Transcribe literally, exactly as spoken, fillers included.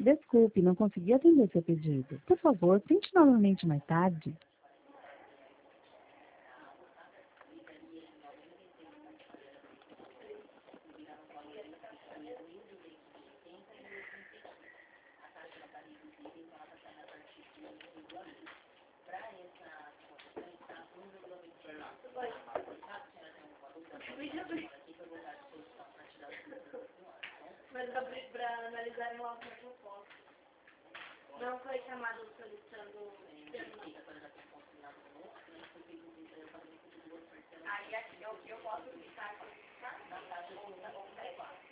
Desculpe, não consegui atender seu pedido. Por favor, tente novamente mais tarde. Mas para analisarem o auto eu posso. Não foi chamado solicitando. Aí aqui eu, eu posso ficar.